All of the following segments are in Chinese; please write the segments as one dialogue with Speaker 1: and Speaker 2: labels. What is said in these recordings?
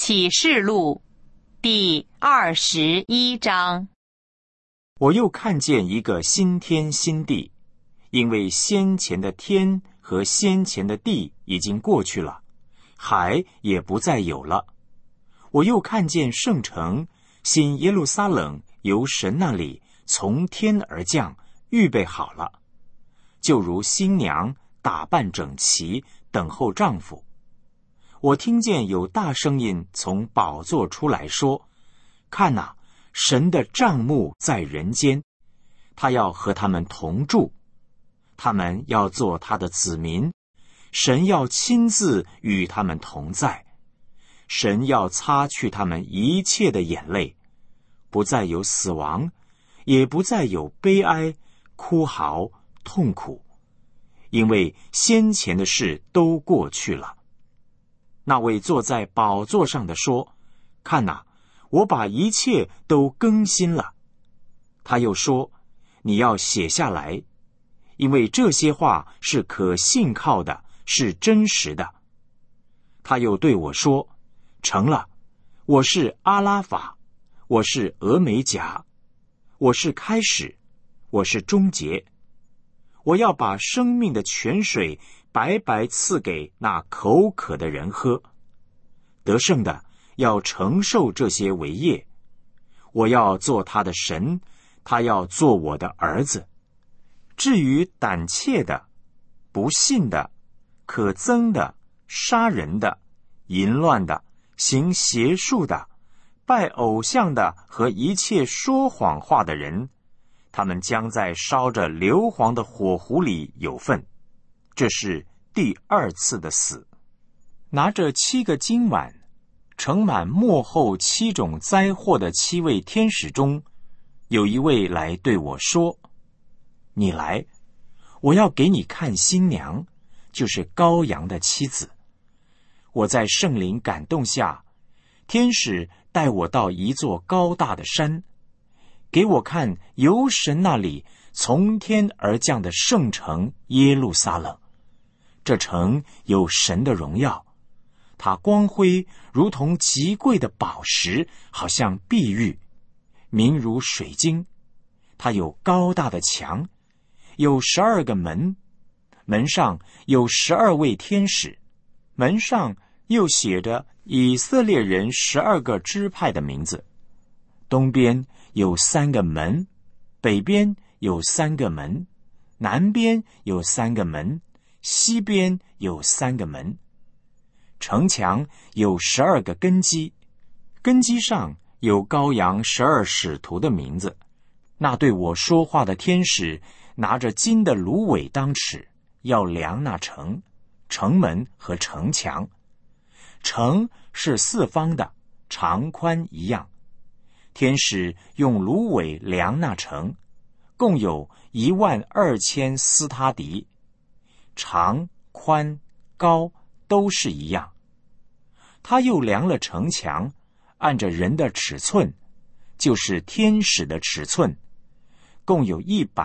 Speaker 1: 启示录第21章。
Speaker 2: 我又看见一个新天新地，因为先前的天和先前的地已经过去了，海也不再有了。我又看见圣城新耶路撒冷由神那里从天而降，预备好了，就如新娘打扮整齐，等候丈夫。我听见有大声音从宝座出来说：看哪，神的帐幕在人间，他要和他们同住，他们要做他的子民，神要亲自与他们同在，神要擦去他们一切的眼泪，不再有死亡，也不再有悲哀、哭嚎、痛苦，因为先前的事都过去了。那位坐在宝座上的说：看哪，我把一切都更新了。他又说：你要写下来，因为这些话是可信靠的，是真实的。他又对我说：成了，我是阿拉法，我是俄美甲，我是开始，我是终结。我要把生命的泉水白白赐给那口渴的人喝。得胜的要承受这些为业，我要做他的神，他要做我的儿子。至于胆怯的、不信的、可憎的、杀人的、淫乱的、行邪术的、拜偶像的和一切说谎话的人，他们将在烧着硫磺的火湖里有份。这是第二次的死。拿着7个金碗盛满末后7种灾祸的7位天使中，有一位来对我说：你来，我要给你看新娘，就是羔羊的妻子。我在圣灵感动下，天使带我到一座高大的山，给我看由神那里从天而降的圣城耶路撒冷。这城有神的荣耀，它光辉如同极贵的宝石，好像碧玉，明如水晶。它有高大的墙，有12个门，门上有12位天使，门上又写着以色列人12个支派的名字。东边有3个门，北边有3个门，南边有3个门，西边有3个门。城墙有12个根基，根基上有羔羊12使徒的名字。那对我说话的天使拿着金的芦苇当尺，要量那城、城门和城墙。城是4方的，长宽一样。天使用芦苇量那城，共有12000斯他迪，长、宽、高都是一样。他又量了城墙，按着人的尺寸，就是天使的尺寸，共有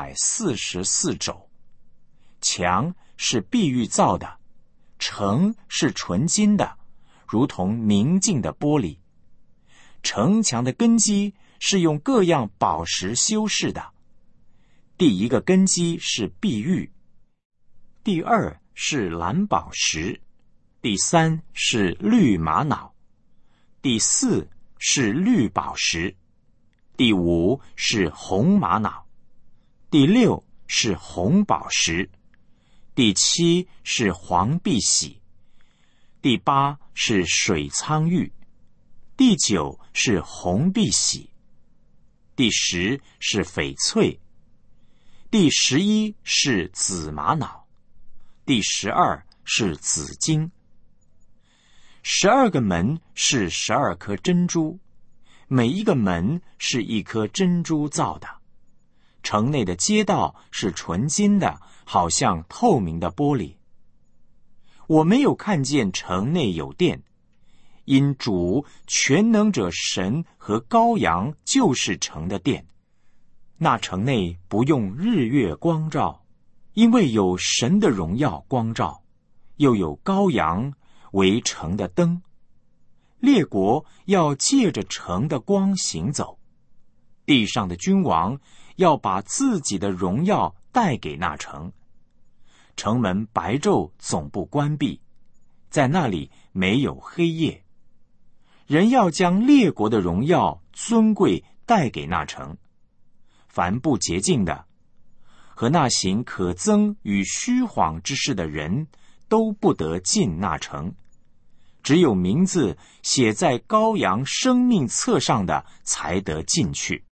Speaker 2: 144肘。墙是碧玉造的，城是纯金的，如同明镜的玻璃。城墙的根基是用各样宝石修饰的。第1个根基是碧玉，第2是蓝宝石，第3是绿玛瑙，第4是绿宝石，第5是红玛瑙，第6是红宝石，第7是黄碧玺，第8是水苍玉，第9是红碧玺，第10是翡翠，第11是紫玛瑙，第12是紫金。12个门是12颗珍珠，每一个门是1颗珍珠造的。城内的街道是纯金的，好像透明的玻璃。我没有看见城内有殿，因主全能者神和羔羊就是城的殿。那城内不用日月光照，因为有神的荣耀光照，又有羔羊为城的灯。 列国要借着城的光行走，地上的君王要把自己的荣耀带给那城。城门白昼总不关闭，在那里没有黑夜。人要将列国的荣耀尊贵带给那城。凡不洁净的和那行可憎与虚谎之事的人，都不得进那城。只有名字写在羔羊生命册上的，才得进去。